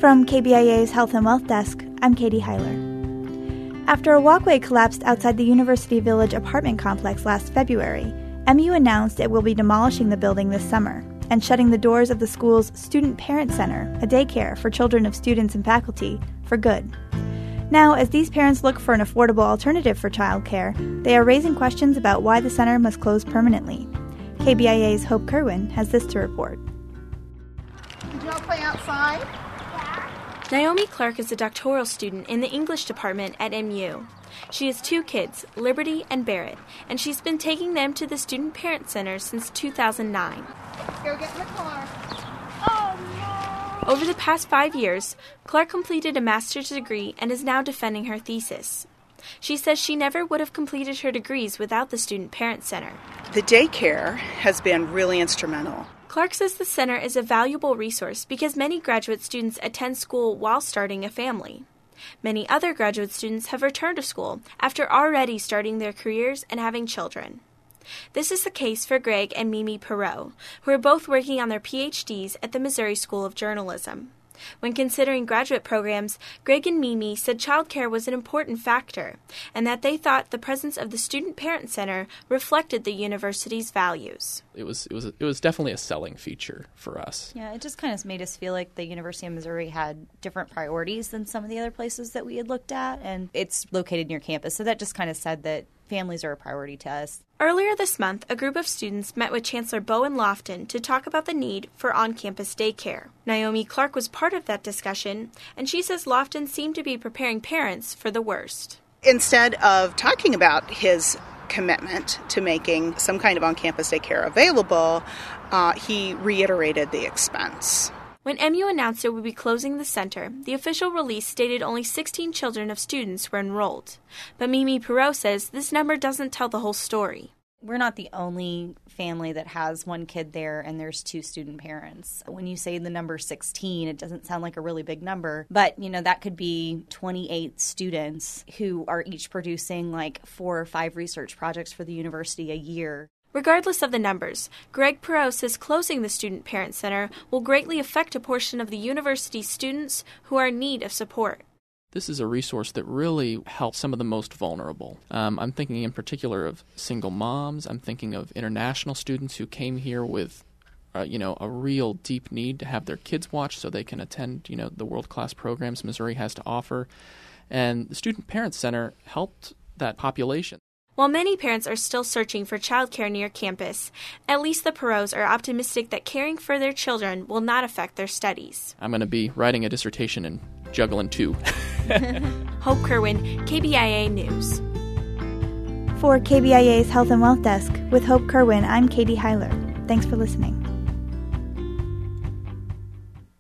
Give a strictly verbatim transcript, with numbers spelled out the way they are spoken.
From K B I A's Health and Wealth Desk, I'm Katie Heiler. After a walkway collapsed outside the University Village apartment complex last February, M U announced it will be demolishing the building this summer and shutting the doors of the school's Student Parent Center, a daycare for children of students and faculty, for good. Now, as these parents look for an affordable alternative for childcare, they are raising questions about why the center must close permanently. K B I A's Hope Kerwin has this to report. Did you all play outside? Naomi Clark is a doctoral student in the English department at M U. She has two kids, Liberty and Barrett, and she's been taking them to the Student Parent Center since two thousand nine. Let's go get in the car. Oh, no! Over the past five years, Clark completed a master's degree and is now defending her thesis. She says she never would have completed her degrees without the Student Parent Center. The daycare has been really instrumental. Clark says the center is a valuable resource because many graduate students attend school while starting a family. Many other graduate students have returned to school after already starting their careers and having children. This is the case for Greg and Mimi Perot, who are both working on their P H Ds at the Missouri School of Journalism. When considering graduate programs, Greg and Mimi said childcare was an important factor, and that they thought the presence of the Student Parent Center reflected the university's values. It was it was it was definitely a selling feature for us. Yeah, it just kind of made us feel like the University of Missouri had different priorities than some of the other places that we had looked at, and it's located near campus, so that just kind of said that families are a priority to us. Earlier this month, a group of students met with Chancellor Bowen Lofton to talk about the need for on-campus daycare. Naomi Clark was part of that discussion, and she says Lofton seemed to be preparing parents for the worst. Instead of talking about his commitment to making some kind of on-campus daycare available, uh, he reiterated the expense. When M U announced it would be closing the center, the official release stated only sixteen children of students were enrolled. But Mimi Perot says this number doesn't tell the whole story. We're not the only family that has one kid there and there's two student parents. When you say the number sixteen, it doesn't sound like a really big number. But, you know, that could be twenty-eight students who are each producing like four or five research projects for the university a year. Regardless of the numbers, Greg Perot says closing the Student Parent Center will greatly affect a portion of the university's students who are in need of support. This is a resource that really helps some of the most vulnerable. Um, I'm thinking in particular of single moms. I'm thinking of international students who came here with, uh, you know, a real deep need to have their kids watched so they can attend, you know, the world-class programs Missouri has to offer. And the Student Parent Center helped that population. While many parents are still searching for childcare near campus, at least the Perots are optimistic that caring for their children will not affect their studies. I'm going to be writing a dissertation and juggling two. Hope Kerwin, K B I A News. For K B I A's Health and Wealth Desk, with Hope Kerwin, I'm Katie Heiler. Thanks for listening.